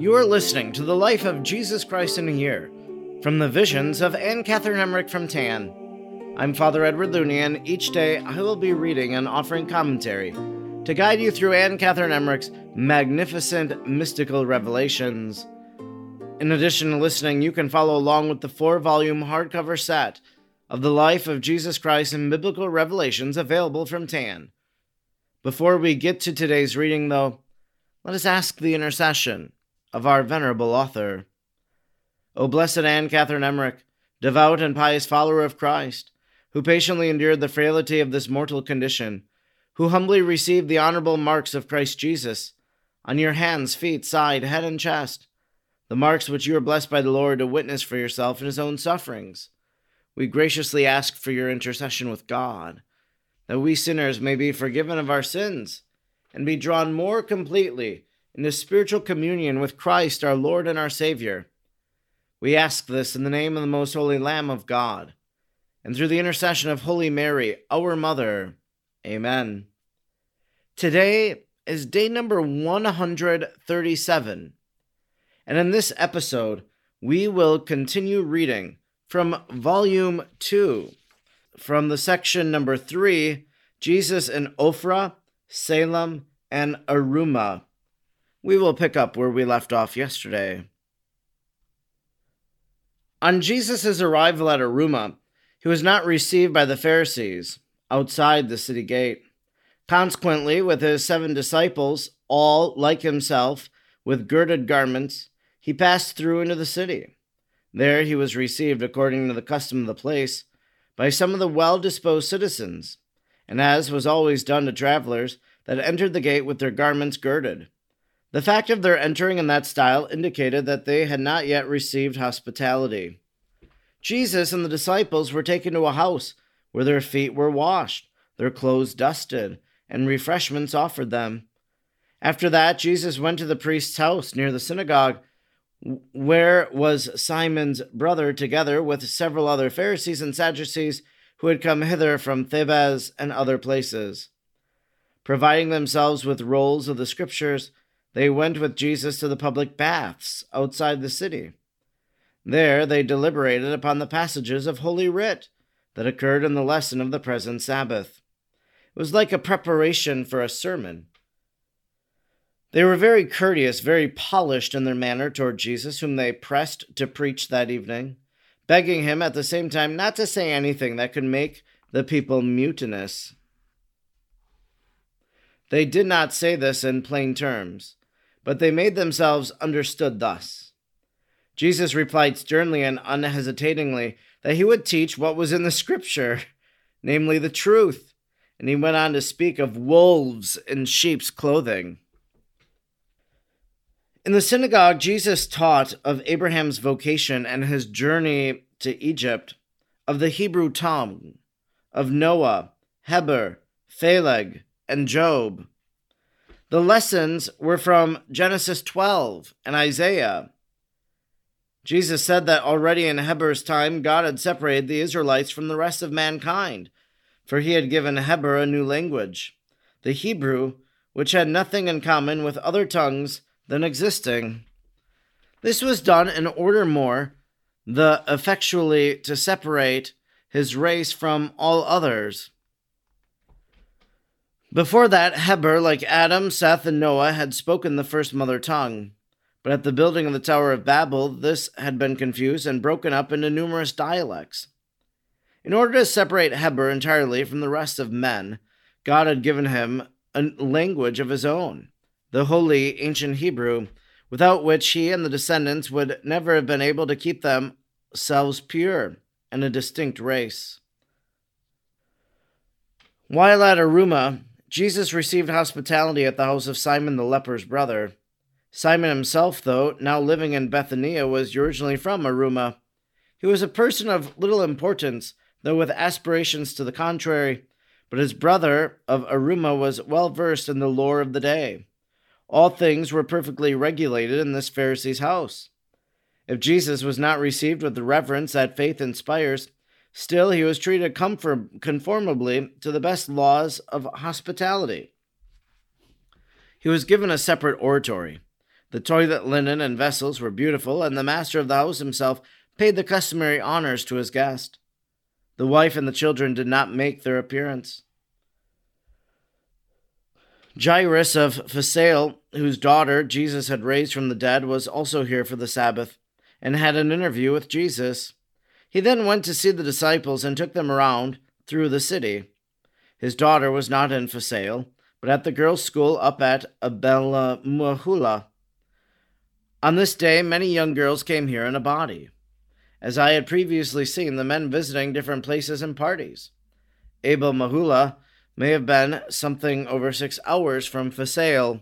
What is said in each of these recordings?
You are listening to the life of Jesus Christ in a year, from the visions of Anne Catherine Emmerich from Tann. I'm Father Edward Looney, and each day I will be reading and offering commentary to guide you through Anne Catherine Emmerich's magnificent mystical revelations. In addition to listening, you can follow along with the 4-volume hardcover set of the life of Jesus Christ and biblical revelations available from Tann. Before we get to today's reading, though, let us ask the intercession of our venerable author. O blessed Anne Catherine Emmerich, devout and pious follower of Christ, who patiently endured the frailty of this mortal condition, who humbly received the honorable marks of Christ Jesus on your hands, feet, side, head, and chest, the marks which you are blessed by the Lord to witness for yourself in his own sufferings. We graciously ask for your intercession with God, that we sinners may be forgiven of our sins and be drawn more completely into spiritual communion with Christ, our Lord and our Savior. We ask this in the name of the most holy Lamb of God, and through the intercession of Holy Mary, our Mother. Amen. Today is day number 137, and in this episode, we will continue reading from Volume 2, from the section number 3, Jesus in Ophrah, Salem, and Arumah. We will pick up where we left off yesterday. On Jesus' arrival at Arumah, he was not received by the Pharisees outside the city gate. Consequently, with his 7 disciples, all like himself, with girded garments, he passed through into the city. There he was received, according to the custom of the place, by some of the well-disposed citizens, and as was always done to travelers that entered the gate with their garments girded. The fact of their entering in that style indicated that they had not yet received hospitality. Jesus and the disciples were taken to a house where their feet were washed, their clothes dusted, and refreshments offered them. After that, Jesus went to the priest's house near the synagogue, where was Simon's brother, together with several other Pharisees and Sadducees who had come hither from Thebez and other places. Providing themselves with rolls of the Scriptures, they went with Jesus to the public baths outside the city. There they deliberated upon the passages of Holy Writ that occurred in the lesson of the present Sabbath. It was like a preparation for a sermon. They were very courteous, very polished in their manner toward Jesus, whom they pressed to preach that evening, begging him at the same time not to say anything that could make the people mutinous. They did not say this in plain terms, but they made themselves understood thus. Jesus replied sternly and unhesitatingly that he would teach what was in the Scripture, namely the truth, and he went on to speak of wolves in sheep's clothing. In the synagogue, Jesus taught of Abraham's vocation and his journey to Egypt, of the Hebrew tongue, of Noah, Heber, Phaleg, and Job. The lessons were from Genesis 12 and Isaiah. Jesus said that already in Heber's time, God had separated the Israelites from the rest of mankind, for he had given Heber a new language, the Hebrew, which had nothing in common with other tongues than existing. This was done in order more the effectually to separate his race from all others. Before that, Heber, like Adam, Seth, and Noah, had spoken the first mother tongue. But at the building of the Tower of Babel, this had been confused and broken up into numerous dialects. In order to separate Heber entirely from the rest of men, God had given him a language of his own, the holy ancient Hebrew, without which he and the descendants would never have been able to keep themselves pure and a distinct race. While at Arumah, Jesus received hospitality at the house of Simon the leper's brother. Simon himself, though now living in Bethania, was originally from Arumah. He was a person of little importance, though with aspirations to the contrary, but his brother of Arumah was well versed in the lore of the day. All things were perfectly regulated in this Pharisee's house. If Jesus was not received with the reverence that faith inspires, still he was treated conformably to the best laws of hospitality. He was given a separate oratory, The toilet linen and vessels were beautiful, and the master of the house himself paid the customary honors to his guest. The wife and the children did not make their appearance. Jairus of Phasael, whose daughter Jesus had raised from the dead, was also here for the Sabbath, and had an interview with Jesus. He then went to see the disciples and took them around through the city. His daughter was not in Phasael, but at the girls' school up at Abel-Mahula. On this day, many young girls came here in a body, as I had previously seen the men visiting different places and parties. Abel-Mahula may have been something over 6 hours from Phasael.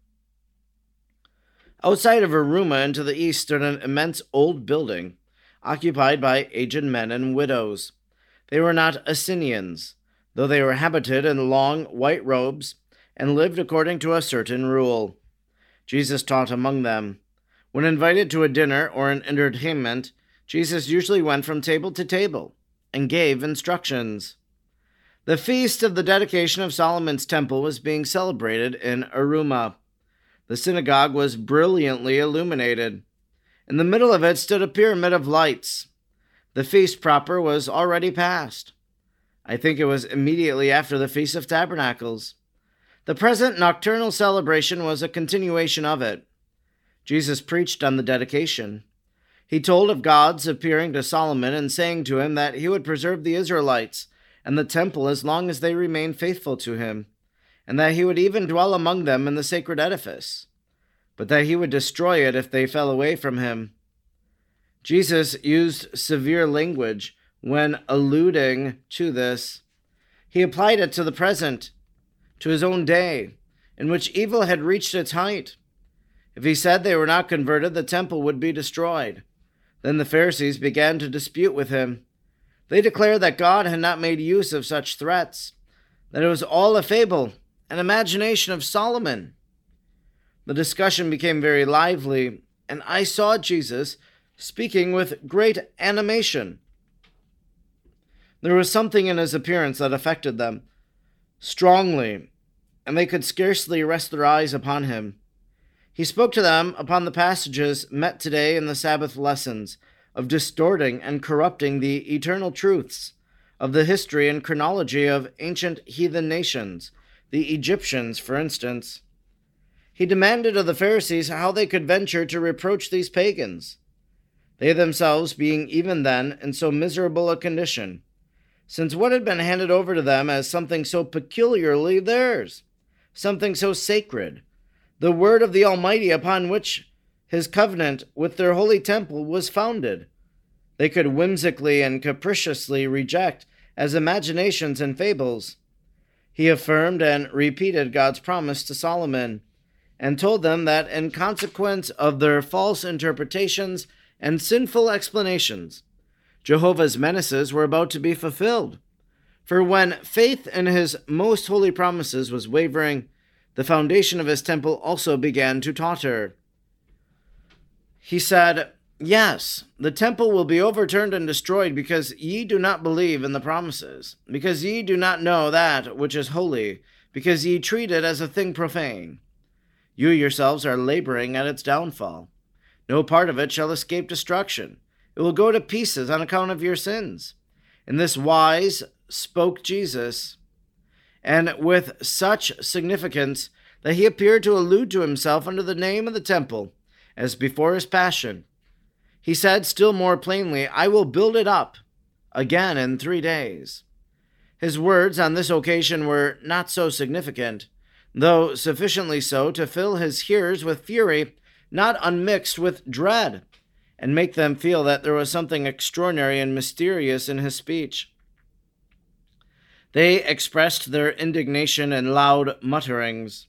Outside of Aruma and to the east stood an immense old building, occupied by aged men and widows. They were not Assyrians, though they were habited in long white robes and lived according to a certain rule. Jesus taught among them. When invited to a dinner or an entertainment, Jesus usually went from table to table and gave instructions. The feast of the dedication of Solomon's temple was being celebrated in Aruma. The synagogue was brilliantly illuminated. In the middle of it stood a pyramid of lights. The feast proper was already past. I think it was immediately after the Feast of Tabernacles. The present nocturnal celebration was a continuation of it. Jesus preached on the dedication. He told of God's appearing to Solomon and saying to him that he would preserve the Israelites and the temple as long as they remained faithful to him, and that he would even dwell among them in the sacred edifice, but that he would destroy it if they fell away from him. Jesus used severe language when alluding to this. He applied it to the present, to his own day, in which evil had reached its height. If he said they were not converted, the temple would be destroyed. Then the Pharisees began to dispute with him. They declared that God had not made use of such threats, that it was all a fable, an imagination of Solomon. The discussion became very lively, and I saw Jesus speaking with great animation. There was something in his appearance that affected them strongly, and they could scarcely rest their eyes upon him. He spoke to them upon the passages met today in the Sabbath lessons, of distorting and corrupting the eternal truths, of the history and chronology of ancient heathen nations, the Egyptians, for instance. He demanded of the Pharisees how they could venture to reproach these pagans, they themselves being even then in so miserable a condition, since what had been handed over to them as something so peculiarly theirs, something so sacred, the word of the Almighty upon which his covenant with their holy temple was founded, they could whimsically and capriciously reject as imaginations and fables. He affirmed and repeated God's promise to Solomon, and told them that in consequence of their false interpretations and sinful explanations, Jehovah's menaces were about to be fulfilled. For when faith in his most holy promises was wavering, the foundation of his temple also began to totter. He said, "Yes, the temple will be overturned and destroyed because ye do not believe in the promises, because ye do not know that which is holy, because ye treat it as a thing profane. You yourselves are laboring at its downfall. No part of it shall escape destruction. It will go to pieces on account of your sins." In this wise spoke Jesus, and with such significance that he appeared to allude to himself under the name of the temple, as before his passion. He said still more plainly, "I will build it up again in 3 days." His words on this occasion were not so significant, though sufficiently so to fill his hearers with fury not unmixed with dread, and make them feel that there was something extraordinary and mysterious in his speech. They expressed their indignation in loud mutterings.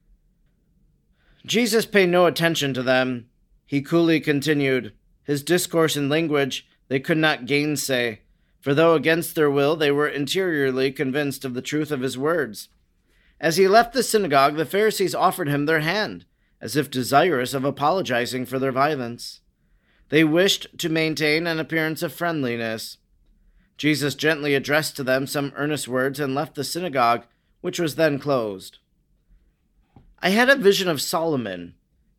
Jesus paid no attention to them. He coolly continued. His discourse and language they could not gainsay, for though against their will, they were interiorly convinced of the truth of his words. As he left the synagogue, the Pharisees offered him their hand, as if desirous of apologizing for their violence. They wished to maintain an appearance of friendliness. Jesus gently addressed to them some earnest words and left the synagogue, which was then closed. I had a vision of Solomon.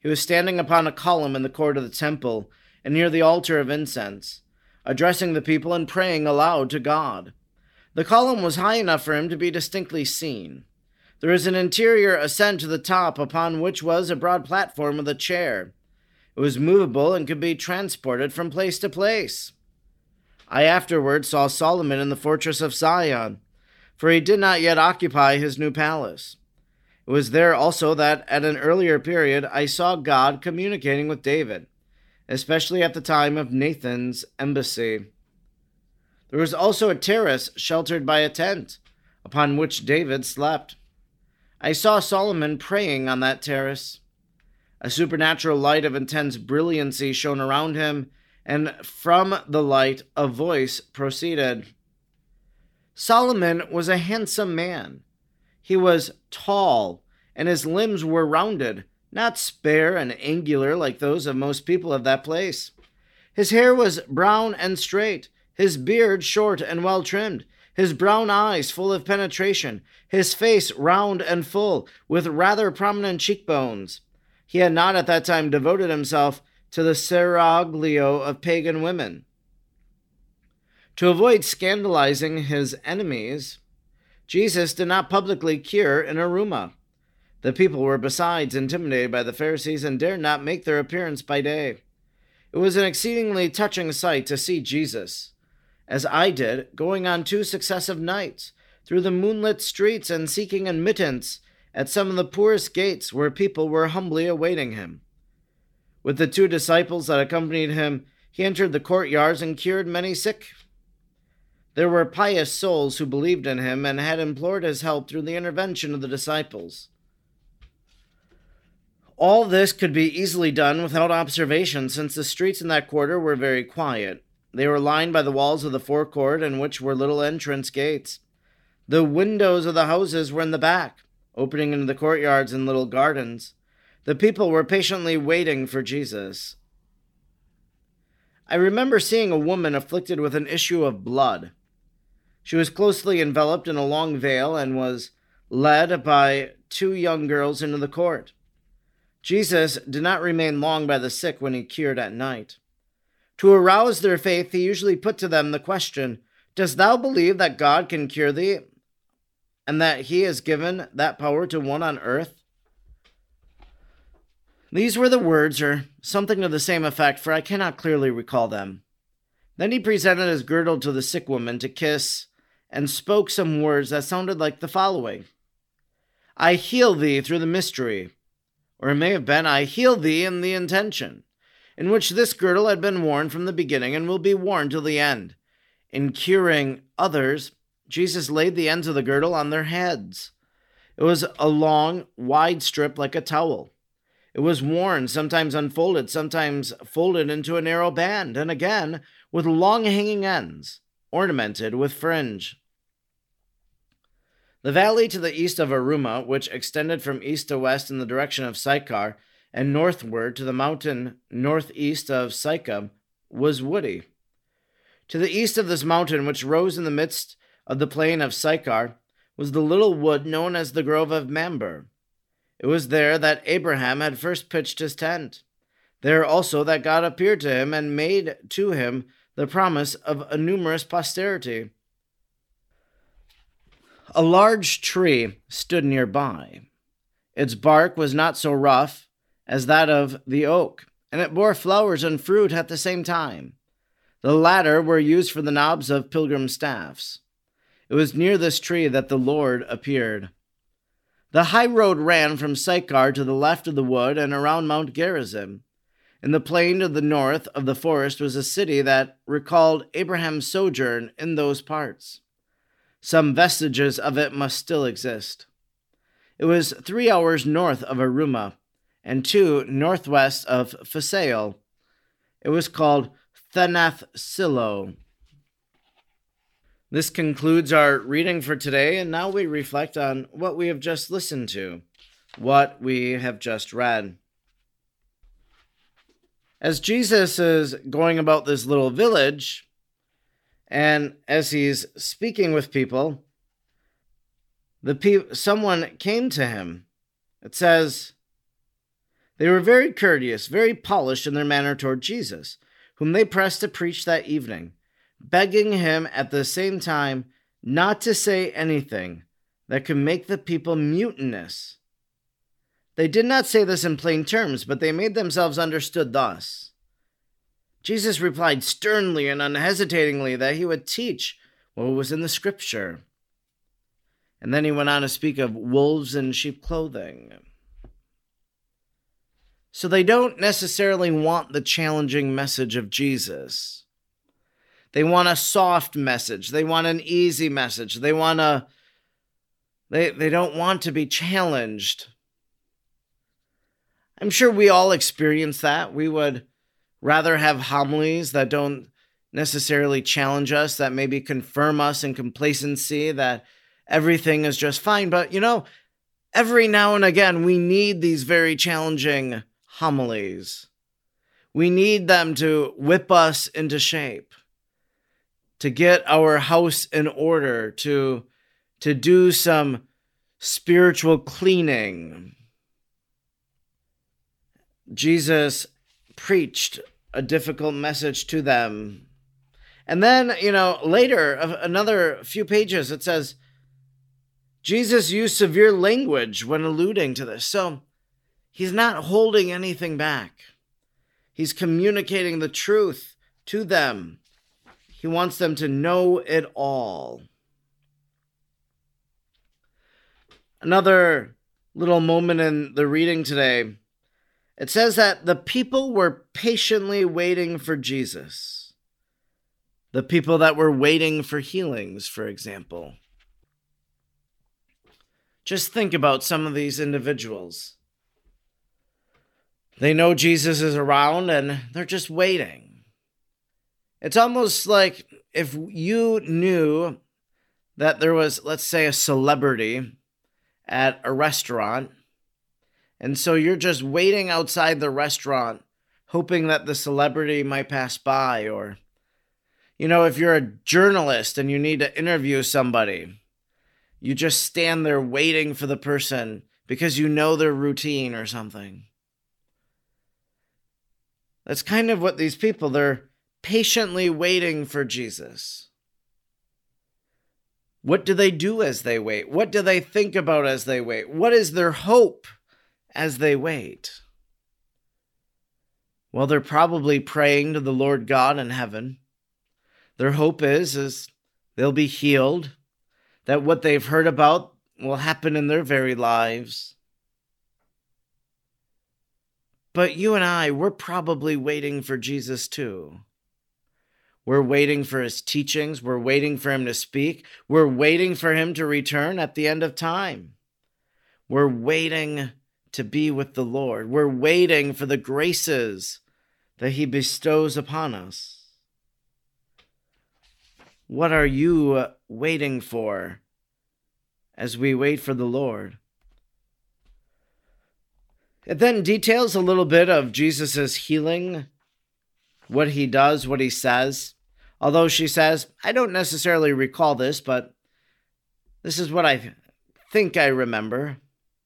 He was standing upon a column in the court of the temple and near the altar of incense, addressing the people and praying aloud to God. The column was high enough for him to be distinctly seen. There is an interior ascent to the top, upon which was a broad platform with a chair. It was movable and could be transported from place to place. I afterward saw Solomon in the fortress of Zion, for he did not yet occupy his new palace. It was there also that, at an earlier period, I saw God communicating with David, especially at the time of Nathan's embassy. There was also a terrace sheltered by a tent, upon which David slept. I saw Solomon praying on that terrace. A supernatural light of intense brilliancy shone around him, and from the light a voice proceeded. Solomon was a handsome man. He was tall, and his limbs were rounded, not spare and angular like those of most people of that place. His hair was brown and straight, his beard short and well trimmed, his brown eyes full of penetration, his face round and full, with rather prominent cheekbones. He had not at that time devoted himself to the seraglio of pagan women. To avoid scandalizing his enemies, Jesus did not publicly cure in Aruma. The people were besides intimidated by the Pharisees and dared not make their appearance by day. It was an exceedingly touching sight to see Jesus, as I did, going on 2 successive nights through the moonlit streets and seeking admittance at some of the poorest gates where people were humbly awaiting him. With the 2 disciples that accompanied him, he entered the courtyards and cured many sick. There were pious souls who believed in him and had implored his help through the intervention of the disciples. All this could be easily done without observation, since the streets in that quarter were very quiet. They were lined by the walls of the forecourt, in which were little entrance gates. The windows of the houses were in the back, opening into the courtyards and little gardens. The people were patiently waiting for Jesus. I remember seeing a woman afflicted with an issue of blood. She was closely enveloped in a long veil and was led by 2 young girls into the court. Jesus did not remain long by the sick when he cured at night. To arouse their faith, he usually put to them the question, "Dost thou believe that God can cure thee, and that he has given that power to one on earth?" These were the words, or something to the same effect, for I cannot clearly recall them. Then he presented his girdle to the sick woman to kiss, and spoke some words that sounded like the following: "I heal thee through the mystery," or it may have been, "I heal thee in the intention," in which this girdle had been worn from the beginning and will be worn till the end. In curing others, Jesus laid the ends of the girdle on their heads. It was a long, wide strip like a towel. It was worn, sometimes unfolded, sometimes folded into a narrow band, and again with long hanging ends, ornamented with fringe. The valley to the east of Aruma, which extended from east to west in the direction of Sychar, and northward to the mountain northeast of Sychem, was woody. To the east of this mountain, which rose in the midst of the plain of Sychar, was the little wood known as the Grove of Mamre. It was there that Abraham had first pitched his tent. There also that God appeared to him and made to him the promise of a numerous posterity. A large tree stood nearby. Its bark was not so rough as that of the oak, and it bore flowers and fruit at the same time. The latter were used for the knobs of pilgrim staffs. It was near this tree that the Lord appeared. The high road ran from Sychar to the left of the wood and around Mount Gerizim. In the plain to the north of the forest was a city that recalled Abraham's sojourn in those parts. Some vestiges of it must still exist. It was 3 hours north of Aruma and 2 northwest of Phasael. It was called Thanath Silo. This concludes our reading for today, and now we reflect on what we have just listened to, what we have just read. As Jesus is going about this little village, and as he's speaking with people, someone came to him. It says, They were very courteous, very polished in their manner toward Jesus, whom they pressed to preach that evening, begging him at the same time not to say anything that could make the people mutinous. They did not say this in plain terms, but they made themselves understood thus. Jesus replied sternly and unhesitatingly that he would teach what was in the scripture. And then he went on to speak of wolves in sheep clothing. So they don't necessarily want the challenging message of Jesus. They want a soft message. They want an easy message. They don't want to be challenged. I'm sure we all experience that. We would rather have homilies that don't necessarily challenge us, that maybe confirm us in complacency, that everything is just fine. But, every now and again, we need these very challenging homilies. We need them to whip us into shape, to get our house in order, to do some spiritual cleaning. Jesus preached a difficult message to them. And then, later, another few pages, it says, Jesus used severe language when alluding to this. So he's not holding anything back. He's communicating the truth to them. He wants them to know it all. Another little moment in the reading today. It says that the people were patiently waiting for Jesus. The people that were waiting for healings, for example. Just think about some of these individuals. They know Jesus is around and they're just waiting. It's almost like if you knew that there was, let's say, a celebrity at a restaurant, and so you're just waiting outside the restaurant, hoping that the celebrity might pass by. Or, if you're a journalist and you need to interview somebody, you just stand there waiting for the person because you know their routine or something. That's kind of what these people, they're patiently waiting for Jesus. What do they do as they wait? What do they think about as they wait? What is their hope as they wait? Well, they're probably praying to the Lord God in heaven. Their hope is they'll be healed, that what they've heard about will happen in their very lives. But you and I, we're probably waiting for Jesus too. We're waiting for his teachings. We're waiting for him to speak. We're waiting for him to return at the end of time. We're waiting to be with the Lord. We're waiting for the graces that he bestows upon us. What are you waiting for as we wait for the Lord? It then details a little bit of Jesus' healing, what he does, what he says. Although she says, I don't necessarily recall this, but this is what I think I remember.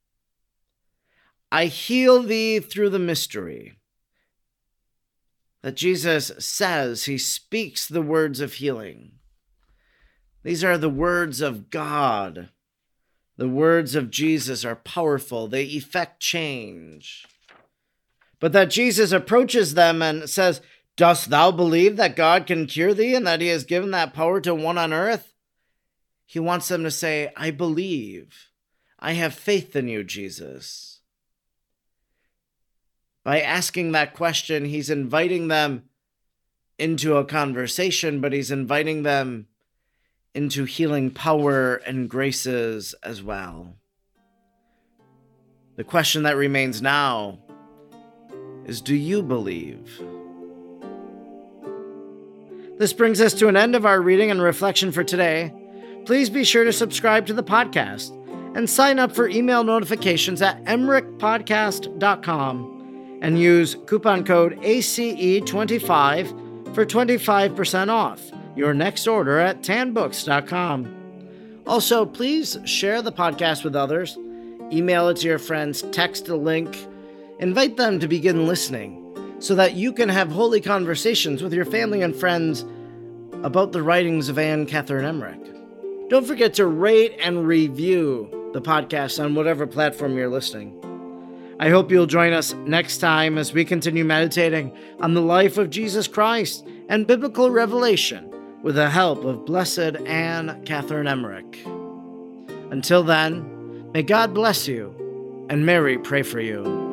I heal thee through the mystery. That Jesus says, he speaks the words of healing. These are the words of God. The words of Jesus are powerful. They effect change. But that Jesus approaches them and says, dost thou believe that God can cure thee and that he has given that power to one on earth? He wants them to say, I believe. I have faith in you, Jesus. By asking that question, he's inviting them into a conversation, but he's inviting them into healing power and graces as well. The question that remains now is, do you believe? This brings us to an end of our reading and reflection for today. Please be sure to subscribe to the podcast and sign up for email notifications at emrickpodcast.com and use coupon code ACE25 for 25% off your next order at tanbooks.com. Also, please share the podcast with others. Email it to your friends, text a link Invite them to begin listening so that you can have holy conversations with your family and friends about the writings of Anne Catherine Emmerich. Don't forget to rate and review the podcast on whatever platform you're listening. I hope you'll join us next time as we continue meditating on the life of Jesus Christ and biblical revelation with the help of Blessed Anne Catherine Emmerich. Until then, may God bless you and Mary pray for you.